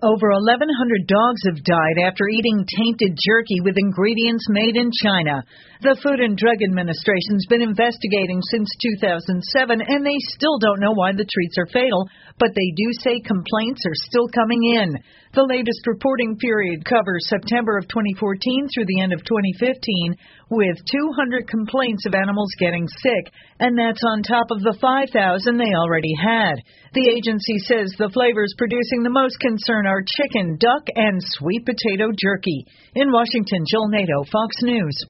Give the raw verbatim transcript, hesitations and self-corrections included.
Over eleven hundred dogs have died after eating tainted jerky with ingredients made in China. The Food and Drug Administration's been investigating since two thousand seven, and they still don't know why the treats are fatal, but they do say complaints are still coming in. The latest reporting period covers September of twenty fourteen through the end of twenty fifteen, with two hundred complaints of animals getting sick, and that's on top of the five thousand they already had. The agency says the flavors producing the most concern are chicken, duck, and sweet potato jerky. In Washington, Joel Nato, Fox News.